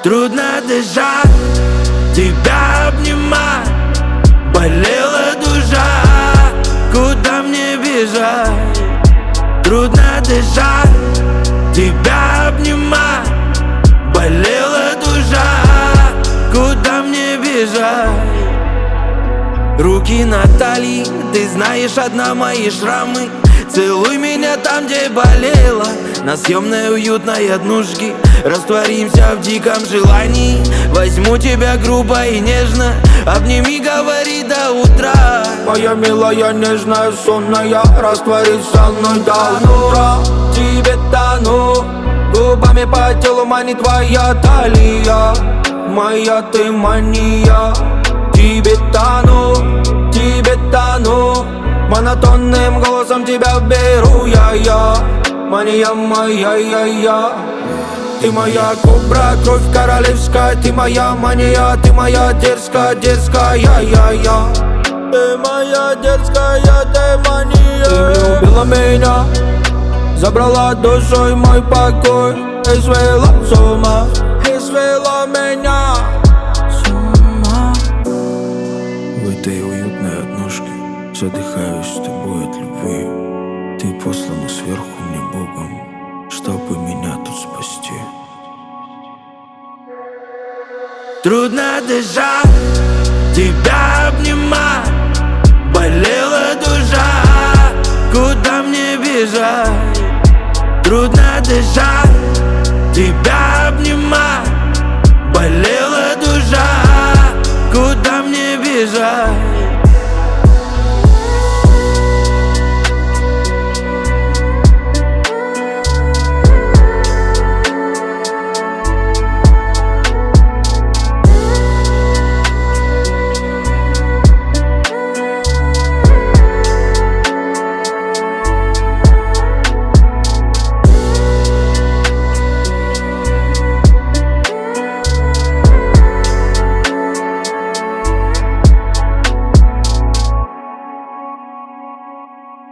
Трудно дышать, тебя обнимать, болела душа, куда мне бежать? Трудно дышать, тебя обнимать, болела душа, куда мне бежать? Руки на талии, ты знаешь, одна мои шрамы. Целуй меня там, где болела, на съемной уютной однушке. Растворимся в диком желании. Возьму тебя грубо и нежно, обними, говори до утра. Моя милая, нежная, сонная, растворись со мной до утра. Тебе тону, губами по телу манит твоя талия. Моя ты мания. Тебе тону, монотонным голосом тебя беру я. Мания моя, я. Ты моя кобра, кровь королевская. Ты моя мания, ты моя дерзкая, я. Ты моя дерзкая, ты мания. Ты не убила меня, забрала душой мой покой. И свела с ума, и свела меня с ума. В этой уютной однушке задыхаюсь с тобой от любви. Ты послана сверху мне Богом, чтобы меня тут спасти. Трудно дышать, тебя обнимать, болела душа, куда мне бежать? Трудно дышать, тебя